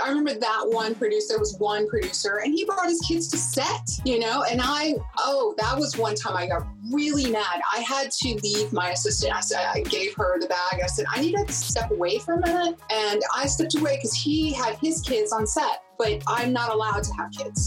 I remember that one producer, there was one producer and he brought his kids to set, and that was one time I got really mad. I had to leave my assistant. I gave her the bag. I said, I need to step away for a minute. And I stepped away because he had his kids on set, but I'm not allowed to have kids.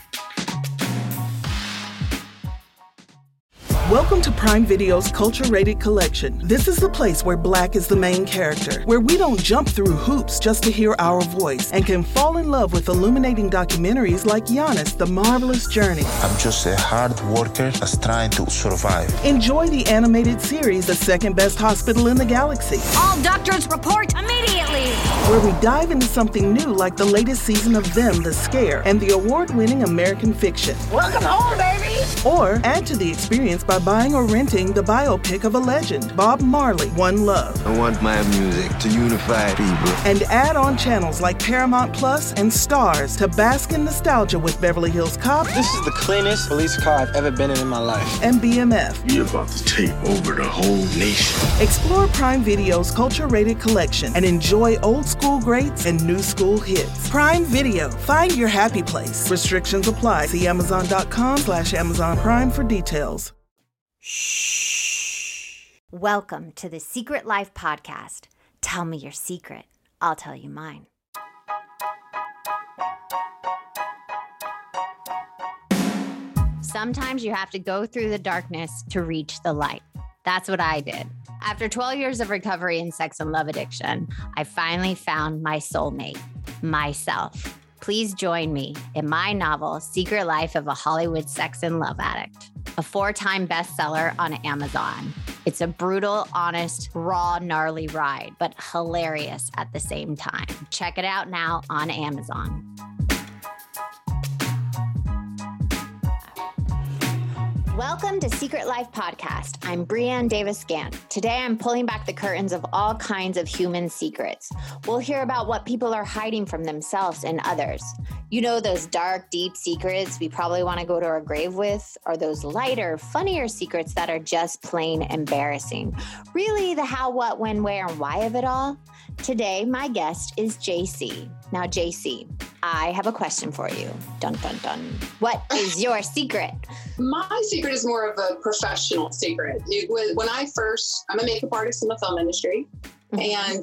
Welcome to Prime Video's Culture Rated Collection. This is the place where Black is the main character, where we don't jump through hoops just to hear our voice, and can fall in love with illuminating documentaries like Giannis, The Marvelous Journey. I'm just a hard worker that's trying to survive. Enjoy the animated series, The Second Best Hospital in the Galaxy. All doctors report immediately! Where we dive into something new like the latest season of Them, The Scare, and the award-winning American Fiction. Welcome home, baby! Or add to the experience by buying or renting the biopic of a legend, Bob Marley, One Love. I want my music to unify people. And add on channels like Paramount Plus and Stars to bask in nostalgia with Beverly Hills Cop. This is the cleanest police car I've ever been in my life. And BMF. You're about to take over the whole nation. Explore Prime Video's Culture-Rated Collection and enjoy old school greats and new school hits. Prime Video. Find your happy place. Restrictions apply. See Amazon.com/Amazon Prime for details. Shh. Welcome to the Secret Life Podcast. Tell me your secret. I'll tell you mine. Sometimes you have to go through the darkness to reach the light. That's what I did. After 12 years of recovery in sex and love addiction, I finally found my soulmate, myself. Please join me in my novel, Secret Life of a Hollywood Sex and Love Addict, a 4-time bestseller on Amazon. It's a brutal, honest, raw, gnarly ride, but hilarious at the same time. Check it out now on Amazon. Welcome to Secret Life Podcast. I'm Brianne Davis-Gant. Today, I'm pulling back the curtains of all kinds of human secrets. We'll hear about what people are hiding from themselves and others. You know, those dark, deep secrets we probably want to go to our grave with, or those lighter, funnier secrets that are just plain embarrassing. Really, the how, what, when, where, and why of it all. Today, my guest is JC. Now, JC, I have a question for you. Dun, dun, dun. What is your secret? My secret is more of a professional secret. It was when I'm a makeup artist in the film industry, and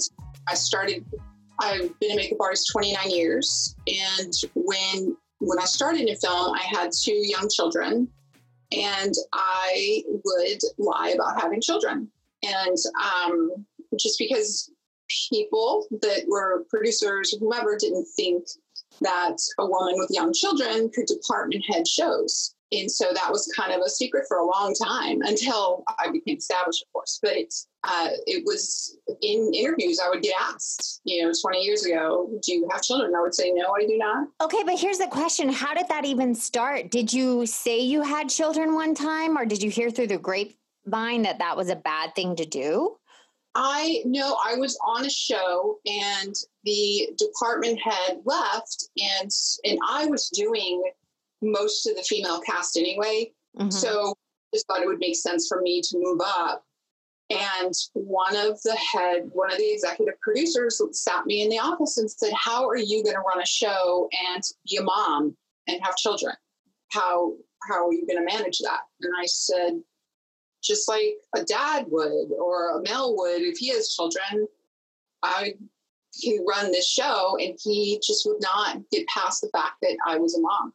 I've been a makeup artist 29 years. And when I started in film, I had 2 young children, and I would lie about having children. And just because people that were producers, whoever, didn't think that a woman with young children could department head shows. And so that was kind of a secret for a long time until I became established, of course. But it was in interviews I would get asked, 20 years ago, do you have children? I would say, no, I do not. Okay, but here's the question. How did that even start? Did you say you had children one time, or did you hear through the grapevine that was a bad thing to do? I was on a show and the department head left and I was doing most of the female cast anyway. Mm-hmm. So I just thought it would make sense for me to move up. And one of the executive producers sat me in the office and said, how are you going to run a show and be a mom and have children? How are you going to manage that? And I said, just like a dad would or a male would, if he has children, I can run this show. And he just would not get past the fact that I was a mom.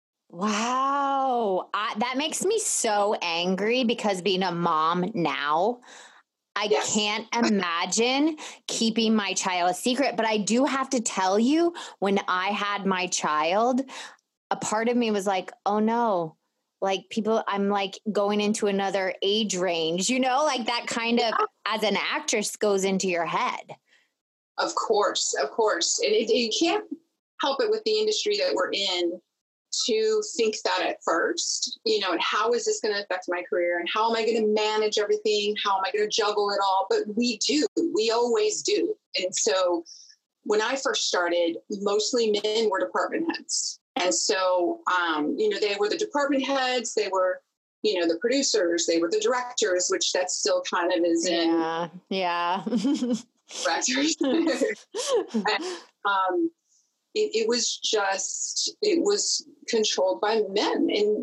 Wow. That makes me so angry because being a mom now, I can't imagine keeping my child a secret. But I do have to tell you, when I had my child, a part of me was like, oh no. Like I'm like going into another age range, like that kind of, as an actress, goes into your head. Of course. And you can't help it with the industry that we're in to think that at first, and how is this going to affect my career? And how am I going to manage everything? How am I going to juggle it all? But we always do. And so when I first started, mostly men were department heads. And so, they were the department heads, they were, the producers, they were the directors, which that still kind of is in. Yeah. Directors. it was controlled by men. And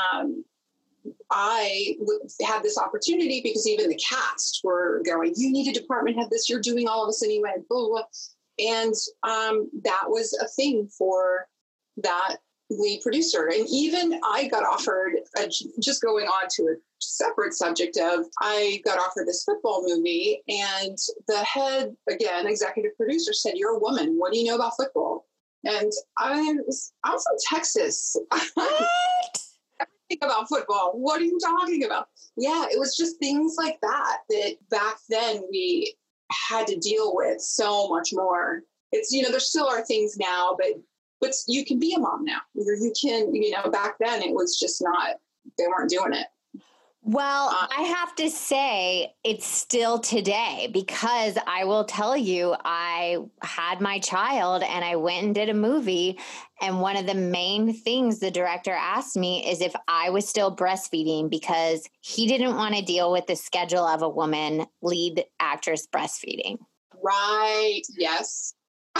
had this opportunity because even the cast were going, you need a department head this, you're doing all of this anyway, blah, blah, blah. And that was a thing for that lead producer. And even I got offered, just going on to a separate subject of, I got offered this football movie, and the head, again, executive producer said, you're a woman, what do you know about football? And I'm from Texas. What? Everything about football. What are you talking about? Yeah, it was just things like that back then we had to deal with so much more. It's, there still are things now, but you can be a mom now. You can, back then it was just not, they weren't doing it. Well, I have to say it's still today, because I will tell you, I had my child and I went and did a movie. And one of the main things the director asked me is if I was still breastfeeding, because he didn't want to deal with the schedule of a woman lead actress breastfeeding. Right. Yes.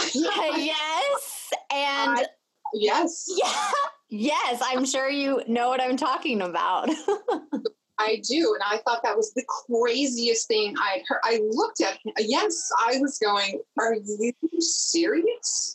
Yes. And yes. Yeah. Yes. I'm sure you know what I'm talking about. I do. And I thought that was the craziest thing I'd heard. I looked at him. Yes, I was going, are you serious?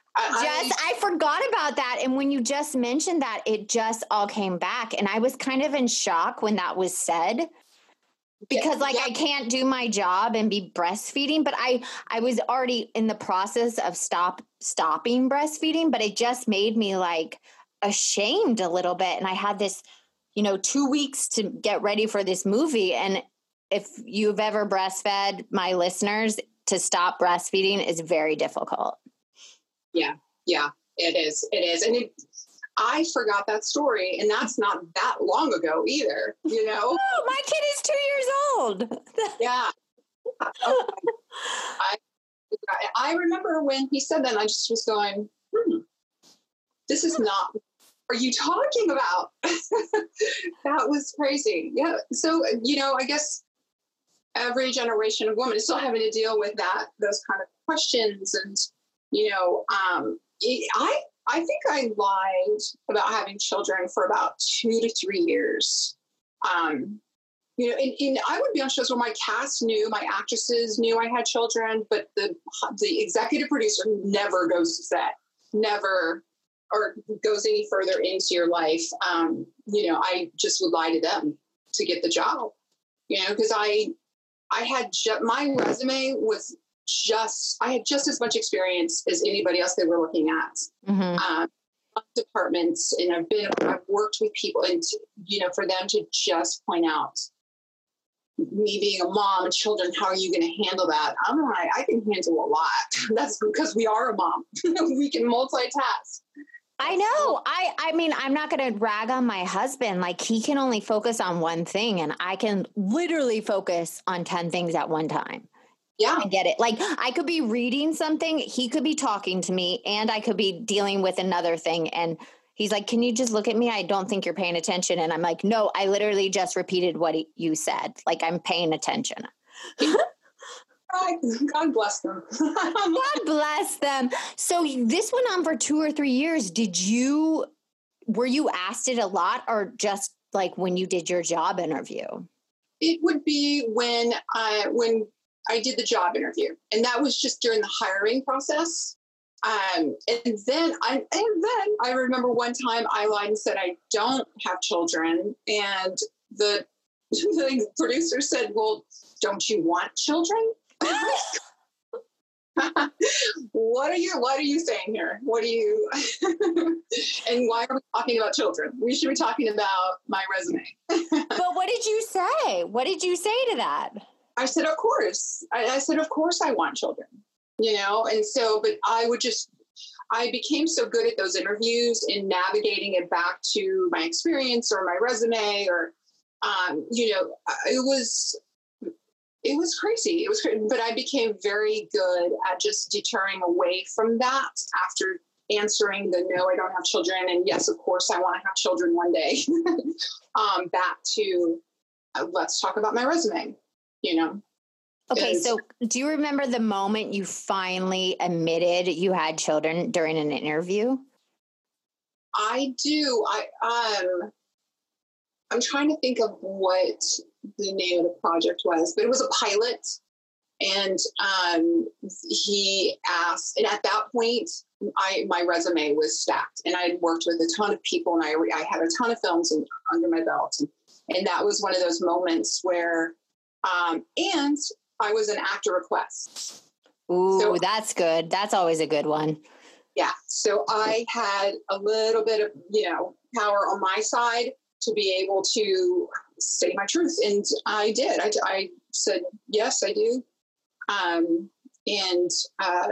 I forgot about that. And when you just mentioned that, it just all came back. And I was kind of in shock when that was said, because I can't do my job and be breastfeeding, but I was already in the process of stopping breastfeeding, but it just made me like ashamed a little bit. And I had this 2 weeks to get ready for this movie. And if you've ever breastfed, my listeners, to stop breastfeeding is very difficult. Yeah, it is. And I forgot that story, and that's not that long ago either, Oh, my kid is 2 years old. Yeah. I remember when he said that, and I just was going, this is not, are you talking about? That was crazy. Yeah. So, I guess every generation of women is still having to deal with those kind of questions. And, I think I lied about having children for about 2 to 3 years. And I would be on shows where my cast knew, my actresses knew I had children, but the executive producer never goes to set, never, or goes any further into your life. I just would lie to them to get the job, because I had my resume was I had just as much experience as anybody else they were looking at. Mm-hmm. Departments, and I've worked with people, and, for them to just point out me being a mom and children, how are you going to handle that? I'm like, I can handle a lot. That's because we are a mom. We can multitask. I know. I mean, I'm not going to rag on my husband. Like, he can only focus on one thing, and I can literally focus on 10 things at one time. Yeah. I get it. Like, I could be reading something, he could be talking to me, and I could be dealing with another thing. And he's like, can you just look at me? I don't think you're paying attention. And I'm like, no, I literally just repeated what you said. Like, I'm paying attention. God bless them. God bless them. So this went on for 2 or 3 years. Were you asked it a lot, or just like when you did your job interview? It would be when I did the job interview, and that was just during the hiring process. And then I remember one time I lied and said, I don't have children. And the producer said, well, don't you want children? What are you saying here? What are you, and why are we talking about children? We should be talking about my resume. But what did you say? What did you say to that? I said, of course. I said, of course I want children, and so, but I became so good at those interviews and navigating it back to my experience or my resume, or, it was crazy. It was crazy, but I became very good at just deterring away from that after answering the no, I don't have children, and yes, of course I want to have children one day. Back to let's talk about my resume. Okay, so do you remember the moment you finally admitted you had children during an interview? I do. I'm trying to think of what the name of the project was, but it was a pilot. And he asked, and at that point, my resume was stacked, and I had worked with a ton of people, and I had a ton of films under my belt. And that was one of those moments where, and I was an actor request. Ooh, so, that's good. That's always a good one. Yeah. So I had a little bit of, power on my side to be able to say my truth. And I did. I said, yes, I do. It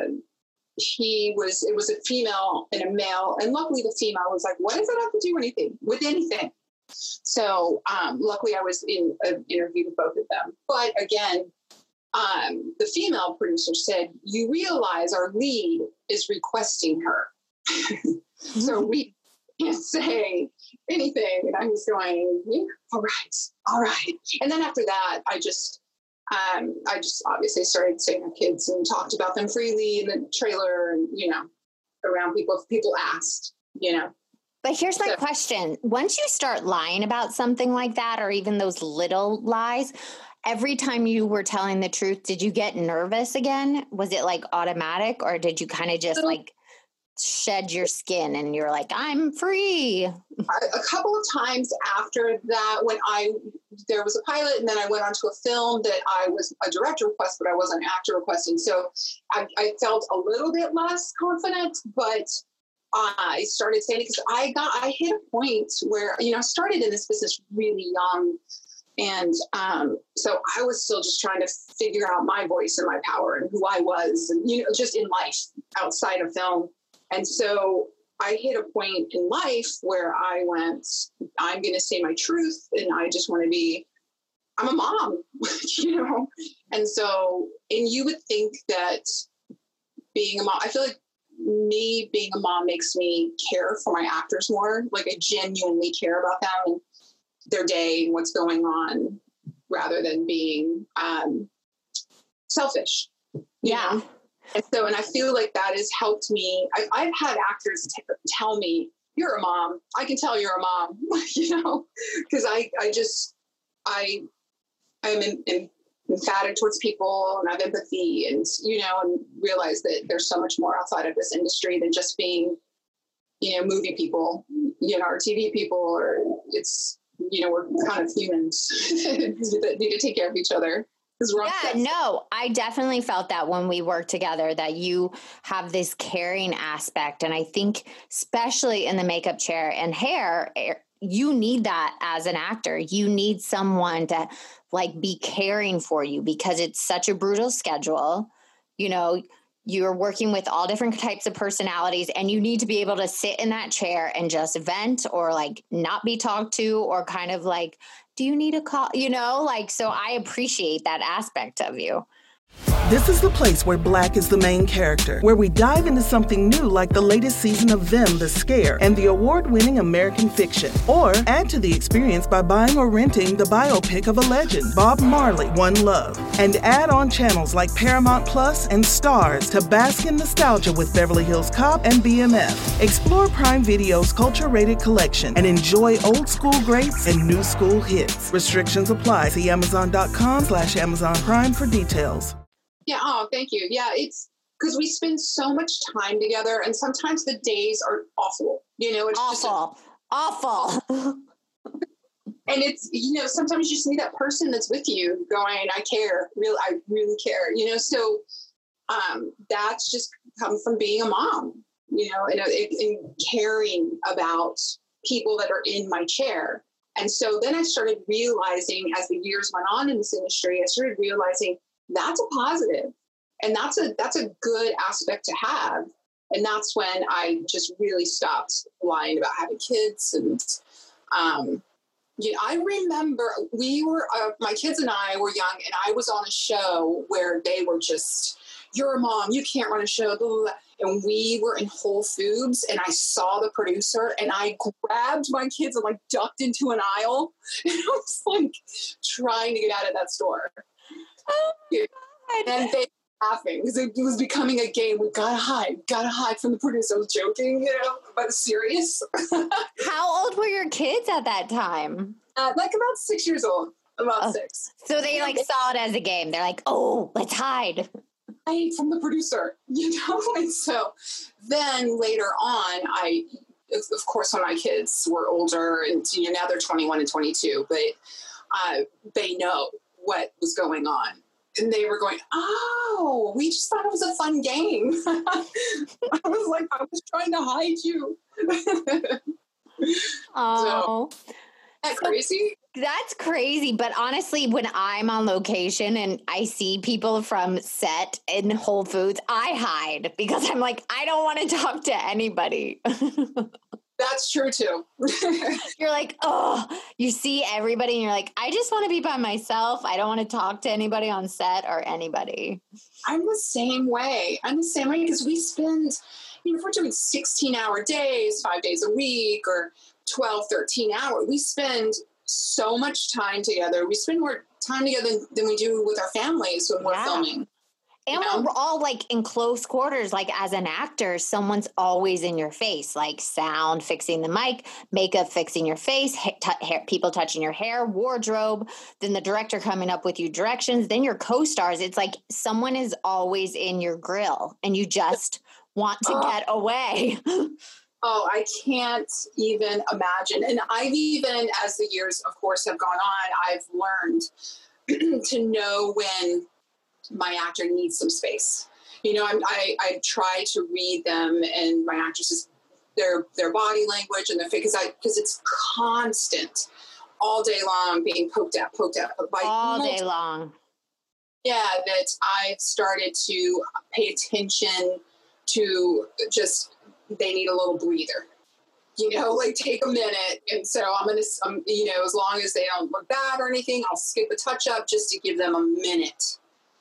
was a female and a male. And luckily the female was like, what does it have to do with anything? So, luckily I was in an interview with both of them. But again, the female producer said, you realize our lead is requesting her. So we can't say anything. And I was going, yeah, all right. And then after that, I just obviously started saying our kids and talked about them freely in the trailer and, around people, if people asked, But here's my question. Once you start lying about something like that, or even those little lies, every time you were telling the truth, did you get nervous again? Was it like automatic, or did you kind of just like shed your skin and you're like, I'm free? A couple of times after that, when there was a pilot, and then I went on to a film that I was a director request, but I wasn't an actor requesting. So I felt a little bit less confident, but I started saying it because I hit a point where, I started in this business really young. And so I was still just trying to figure out my voice and my power and who I was, and, just in life outside of film. And so I hit a point in life where I went, I'm going to say my truth, and I just want to I'm a mom, And so, and you would think that being a mom, I feel like me being a mom makes me care for my actors more. Like I genuinely care about them and their day and what's going on, rather than being selfish. Yeah. And I feel like that has helped me. I've had actors tell me, you're a mom. I can tell you're a mom, because I'm emphatic towards people, and I have empathy, and, and realize that there's so much more outside of this industry than just being, movie people, or TV people, or it's, we're kind of humans that need to take care of each other. I definitely felt that when we worked together, that you have this caring aspect. And I think especially in the makeup chair and hair, you need that as an actor. You need someone to be caring for you, because it's such a brutal schedule. You're working with all different types of personalities, and you need to be able to sit in that chair and just vent, or not be talked to, or kind of do you need a call? So I appreciate that aspect of you. This is the place where Black is the main character, where we dive into something new like the latest season of Them, The Scare, and the award-winning American Fiction. Or add to the experience by buying or renting the biopic of a legend, Bob Marley, One Love. And add on channels like Paramount Plus and Stars to bask in nostalgia with Beverly Hills Cop and BMF. Explore Prime Video's culture-rated collection and enjoy old school greats and new school hits. Restrictions apply. See Amazon.com/Amazon Prime for details. Yeah. Oh, thank you. Yeah. It's because we spend so much time together, and sometimes the days are awful, it's awful. And it's, sometimes you just need that person that's with you going, I care, I really care, so that's just come from being a mom, and caring about people that are in my chair. And so then I started realizing, as the years went on in this industry, I started realizing that's a positive, and that's a good aspect to have. And that's when I just really stopped lying about having kids. And I remember my kids and I were young, and I was on a show where they were just, you're a mom, you can't run a show, blah, blah, blah. And we were in Whole Foods, and I saw the producer, and I grabbed my kids and ducked into an aisle, and I was trying to get out of that store. And they were laughing because it was becoming a game. We gotta hide from the producer. I was joking, but it's serious. How old were your kids at that time? Like about 6 years old. About 6. So they saw it as a game. They're like, oh, let's hide. Hide from the producer, And so then later on, of course, when my kids were older and, now they're 21 and 22, but they know what was going on. And they were going, oh, we just thought it was a fun game. I was like, I was trying to hide you. Oh. So, isn't that crazy? That's crazy. But honestly, when I'm on location and I see people from set in Whole Foods, I hide because I'm like, I don't want to talk to anybody. That's true too. You're like, oh, you see everybody and you're like, I just want to be by myself. I don't want to talk to anybody on set or anybody. I'm the same way because we spend, if we're doing 16-hour days, 5 days a week or 12, 13 hours, we spend so much time together. We spend more time together than we do with our families when we're filming. And we're all in close quarters. As an actor, someone's always in your face, sound, fixing the mic, makeup, fixing your face, hair, people touching your hair, wardrobe, then the director coming up with you directions, then your co-stars. It's like someone is always in your grill and you just want to get away. Oh, I can't even imagine. And I've even, as the years, of course, have gone on, I've learned to know when my actor needs some space. I try to read them and my actresses, their body language and their face, because it's constant, all day long, being poked at by all day long. Yeah, that I've started to pay attention to. Just they need a little breather. Take a minute. And so I'm going to, as long as they don't look bad or anything, I'll skip a touch up just to give them a minute.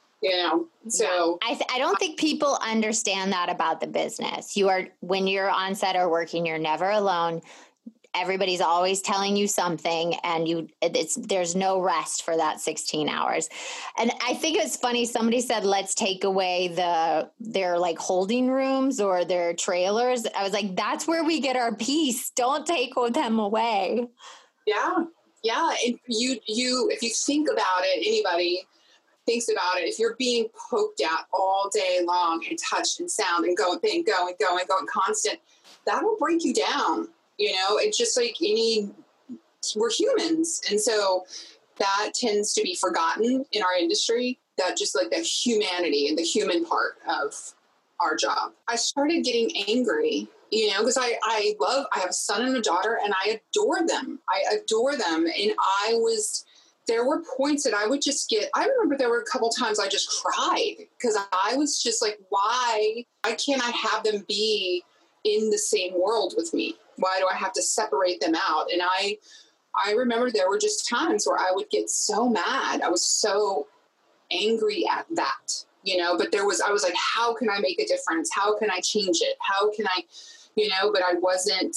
So I don't think people understand that about the business. When you're on set or working, you're never alone. Everybody's always telling you something and there's no rest for that 16 hours. And I think it's funny. Somebody said, let's take away their holding rooms or their trailers. I was like, that's where we get our peace. Don't take them away. Yeah. Yeah. And if you think about it, anybody thinks about it, if you're being poked at all day long and touched and sound and going constant, that will break you down. It's just like we're humans. And so that tends to be forgotten in our industry, that just the humanity and the human part of our job. I started getting angry, because I have a son and a daughter and I adore them. And there were points that I would just I remember there were a couple times I just cried because I was just like, why can't I have them be in the same world with me? Why do I have to separate them out? And I remember there were just times where I would get so mad. I was so angry at that, but I was like, how can I make a difference? How can I change it? How can I, but I wasn't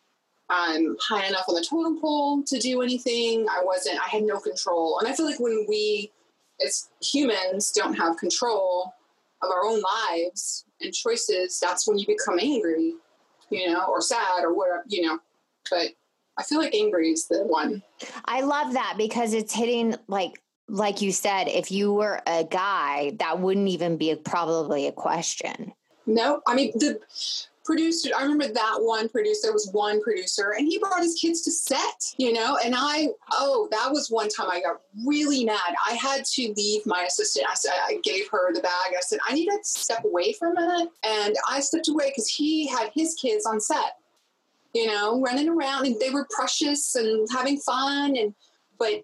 high enough on the totem pole to do anything. I had no control. And I feel like when we as humans don't have control of our own lives and choices, that's when you become angry, or sad or whatever, but I feel like angry is the one. I love that because it's hitting like you said, if you were a guy, that wouldn't even be probably a question. No, I mean, the producer, I remember that one producer, there was one producer and he brought his kids to set, and that was one time I got really mad. I had to leave my assistant. I gave her the bag. I said, I need to step away for a minute. And I stepped away because he had his kids on set, running around and they were precious and having fun. But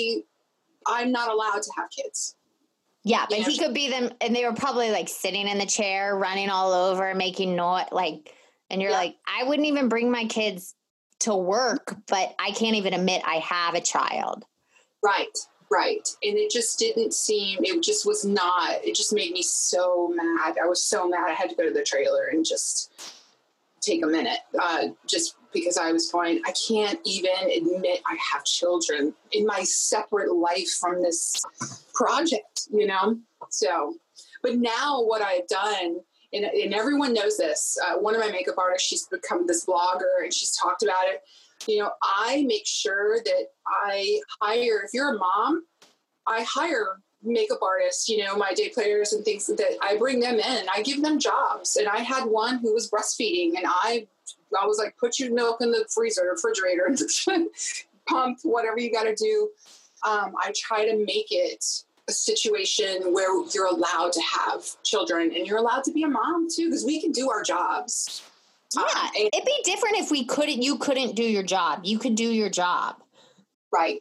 I'm not allowed to have kids. Yeah, but he could be them, and they were probably sitting in the chair, running all over, making noise, and you're like, I wouldn't even bring my kids to work, but I can't even admit I have a child. Right. And it just didn't seem, it just was not, it just made me so mad. I was so mad. I had to go to the trailer and just take a minute, just because I was going, I can't even admit I have children in my separate life from this project, So, but now what I've done, and everyone knows this, one of my makeup artists, she's become this blogger and she's talked about it. You know, I make sure that I hire, if you're a mom, I hire makeup artists, you know, my day players and things that I bring them in. I give them jobs. And I had one who was breastfeeding, and I was like, put your milk in the freezer, refrigerator, pump, whatever you got to do. I try to make it a situation where you're allowed to have children and you're allowed to be a mom too, because we can do our jobs. Yeah, it'd be different if you couldn't do your job. You could do your job. Right.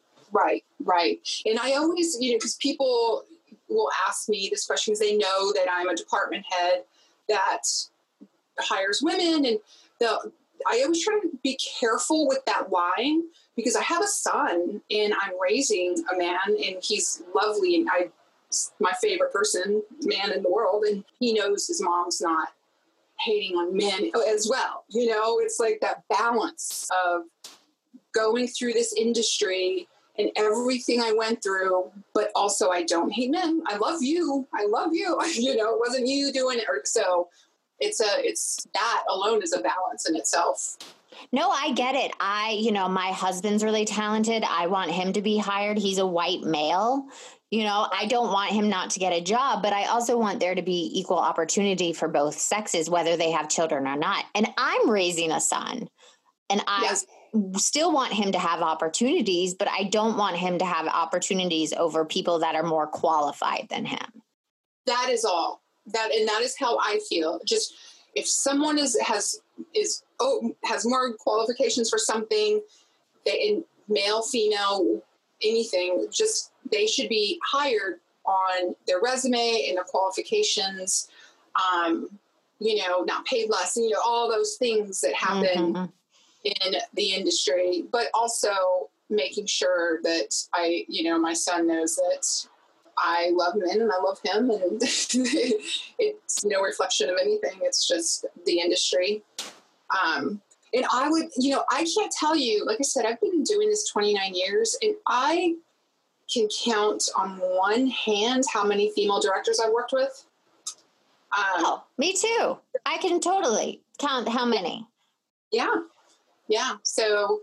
And I always, you know, because people will ask me this question because they know that I'm a department head that hires women. And I always try to be careful with that line, because I have a son and I'm raising a man, and he's lovely. And my favorite man in the world. And he knows his mom's not hating on men as well. You know, it's like that balance of going through this industry and everything I went through, but also I don't hate men. I love you. You know, it wasn't you doing it. So it's that alone is a balance in itself. No, I get it. My husband's really talented. I want him to be hired. He's a white male. You know, I don't want him not to get a job, but I also want there to be equal opportunity for both sexes, whether they have children or not. And I'm raising a son, and I still want him to have opportunities, but I don't want him to have opportunities over people that are more qualified than him. That is all. That is how I feel. Just if someone has more qualifications for something, male, female, anything, just they should be hired on their resume and their qualifications. You know, not paid less, you know, all those things that happen in the industry, but also making sure that my son knows that I love men and I love him, and it's no reflection of anything. It's just the industry. And I would, I can't tell you, like I said, I've been doing this 29 years, and I can count on one hand how many female directors I've worked with. Me too. I can totally count how many. Yeah. So,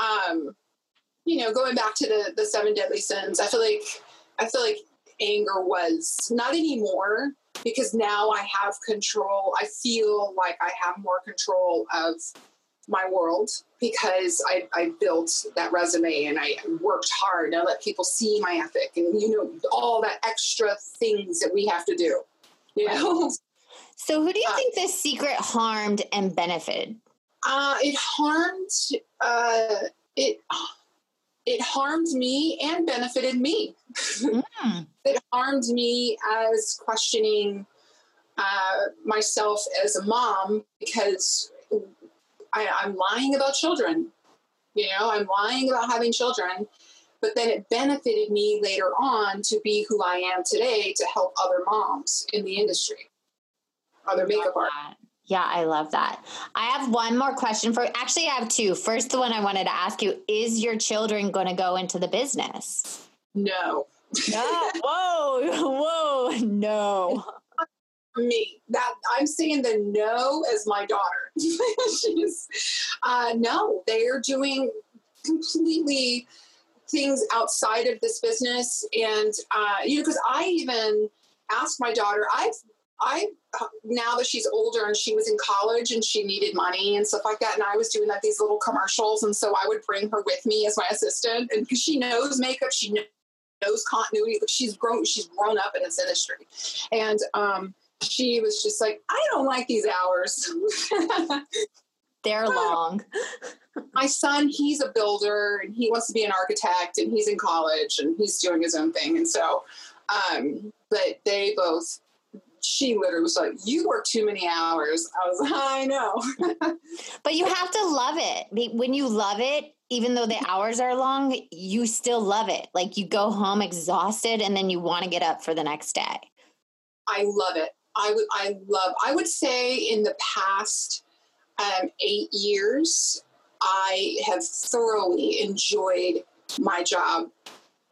going back to the 7 deadly sins, I feel like anger was not anymore, because now I have control. I feel like I have more control of my world, because I built that resume and I worked hard. I let people see my ethic and, all that extra things that we have to do, So who do you think this secret harmed and benefited? It harmed me and benefited me. It harmed me as questioning myself as a mom, because I'm lying about children. I'm lying about having children. But then it benefited me later on to be who I am today, to help other moms in the industry, other makeup artists. Yeah, I love that. I have one more question actually, I have two. First, the one I wanted to ask you, is your children going to go into the business? No. Whoa, no. Me, that I'm saying the no as my daughter. She's, no, they are doing completely things outside of this business. And, because I even asked my daughter, I now that she's older and she was in college and she needed money and stuff like that, and I was doing these little commercials, and so I would bring her with me as my assistant, and because she knows makeup, she knows continuity, but she's grown up in this industry, and she was just like, I don't like these hours. They're long. My son, he's a builder and he wants to be an architect, and he's in college and he's doing his own thing, and so but they both. She literally was like, you work too many hours. I was like, I know. But you have to love it. When you love it, even though the hours are long, you still love it. Like, you go home exhausted and then you want to get up for the next day. I love it. I would say in the past 8 years, I have thoroughly enjoyed my job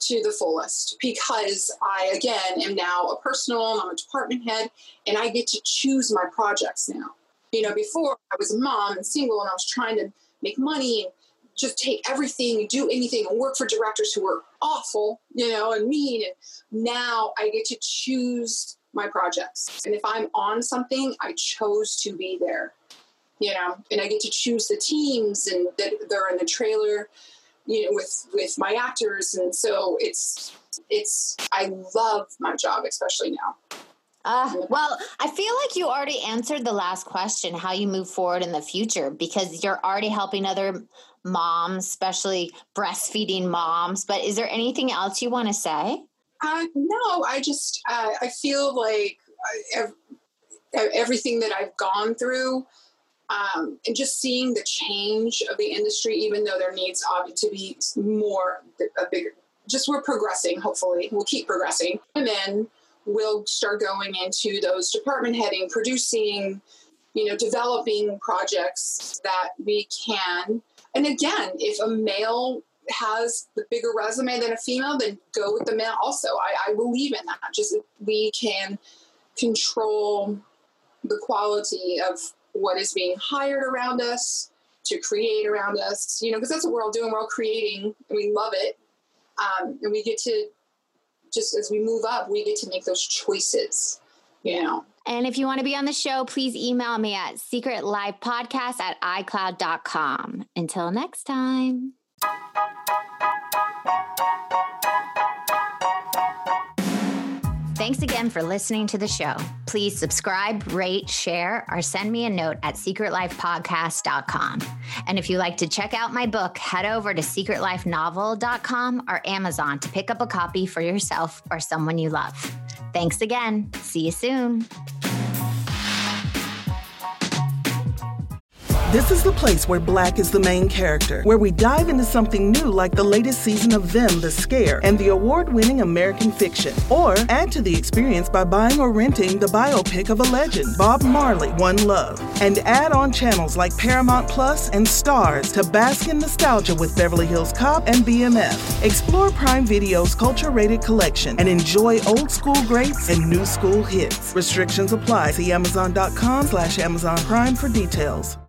to the fullest because I, again, am now a personal, I'm a department head, and I get to choose my projects now. You know, before I was a mom and single and I was trying to make money and just take everything and do anything and work for directors who were awful, you know, and mean. And now I get to choose my projects. And if I'm on something, I chose to be there, you know, and I get to choose the teams and that they're in the trailer, you know, with my actors. And so I love my job, especially now. Well, I feel like you already answered the last question, how you move forward in the future, because you're already helping other moms, especially breastfeeding moms. But is there anything else you want to say? No, I feel like everything that I've gone through, and just seeing the change of the industry, even though there needs to be bigger, just we're progressing, hopefully. We'll keep progressing. And then we'll start going into those department heading, producing, you know, developing projects that we can. And again, if a male has the bigger resume than a female, then go with the male also. I believe in that. Just we can control the quality of what is being hired around us, to create around us, you know, because that's what we're all doing. We're all creating and we love it. And we get to, just as we move up, we get to make those choices, you know. And if you want to be on the show, please email me at secretlifepodcast@icloud.com. Until next time. Thanks again for listening to the show. Please subscribe, rate, share, or send me a note at secretlifepodcast.com. And if you like to check out my book, head over to secretlifenovel.com or Amazon to pick up a copy for yourself or someone you love. Thanks again. See you soon. This is the place where Black is the main character, where we dive into something new like the latest season of Them, The Scare, and the award-winning American Fiction. Or add to the experience by buying or renting the biopic of a legend, Bob Marley, One Love. And add on channels like Paramount Plus and Stars to bask in nostalgia with Beverly Hills Cop and BMF. Explore Prime Video's culture-rated collection and enjoy old school greats and new school hits. Restrictions apply. See Amazon.com/Amazon Prime for details.